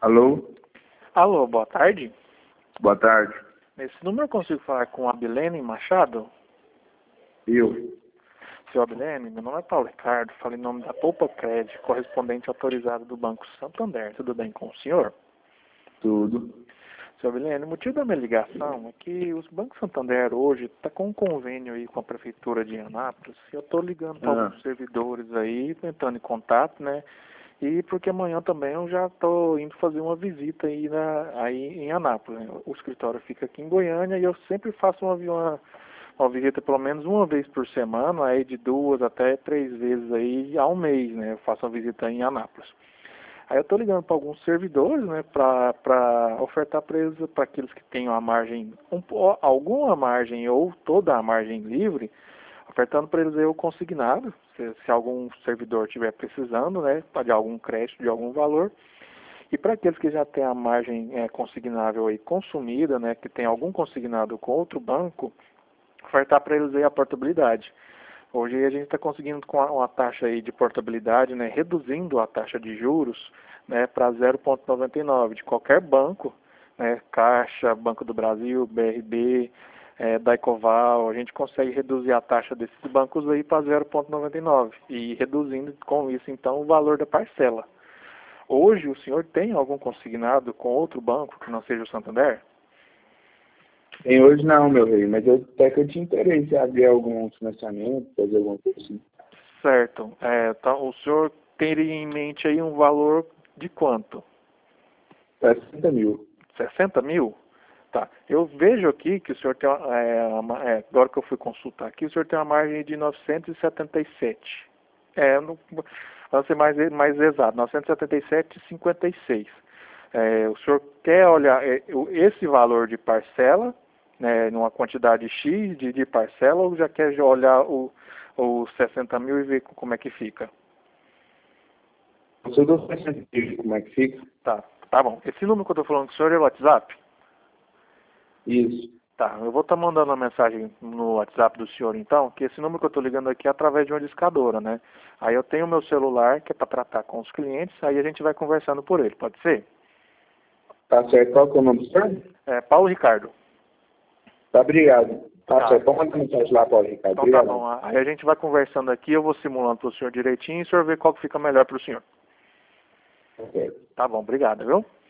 Alô? Alô, boa tarde. Boa tarde. Nesse número eu consigo falar com a Abilene Machado? Eu. Seu Abilene, meu nome é Paulo Ricardo, falo em nome da Poupa Cred, correspondente autorizado do Banco Santander. Tudo bem com o senhor? Tudo. Seu Abilene, o motivo da minha ligação é que o Banco Santander hoje está com um convênio aí com a Prefeitura de Anápolis. Eu estou ligando para alguns servidores aí, entrando em contato, né? E porque amanhã também eu já estou indo fazer uma visita aí em Anápolis, né? O escritório fica aqui em Goiânia e eu sempre faço uma visita pelo menos uma vez por semana, aí de 2 até 3 vezes aí ao mês, né? Eu faço uma visita em Anápolis. Aí eu estou ligando para alguns servidores, né, para ofertar para eles, para aqueles que tenham a margem, alguma margem ou toda a margem livre, ofertando para eles aí o consignado, se algum servidor estiver precisando, né, de algum crédito, de algum valor. E para aqueles que já têm a margem consignável aí consumida, né, que tem algum consignado com outro banco, ofertar para eles aí a portabilidade. Hoje a gente está conseguindo com uma taxa aí de portabilidade, né, reduzindo a taxa de juros, né, para 0,99 de qualquer banco, né, Caixa, Banco do Brasil, BRB, Daicoval, a gente consegue reduzir a taxa desses bancos aí para 0,99 e reduzindo com isso então o valor da parcela. Hoje o senhor tem algum consignado com outro banco que não seja o Santander? Tem hoje não, meu rei, mas até que eu tinha interesse em abrir algum financiamento, fazer alguma coisa assim. Certo. Então, o senhor teria em mente aí um valor de quanto? 60 mil. 60 mil? Tá. Eu vejo aqui que o senhor tem, agora que eu fui consultar aqui, o senhor tem uma margem de 977. Para ser mais exato, 977,56. O senhor quer olhar esse valor de parcela, né, numa quantidade X de parcela, ou já quer olhar os 60 mil e ver como é que fica? Você deu 60 mil, como é que fica? Tá bom. Esse número que eu estou falando com o senhor é o WhatsApp? Isso. Tá, eu vou estar mandando uma mensagem no WhatsApp do senhor então, que esse número que eu estou ligando aqui é através de uma discadora, né? Aí eu tenho o meu celular, que é para tratar com os clientes, aí a gente vai conversando por ele, pode ser? Tá certo. Qual que é o nome do senhor? Paulo Ricardo. Tá, obrigado. Tá certo. Pode Então, mandar mensagem lá, Paulo Ricardo. então tá Obrigado. bom. Aí a gente vai conversando aqui, eu vou simulando para o senhor direitinho e o senhor vê qual que fica melhor para o senhor. Tá certo. Tá bom, obrigado, viu?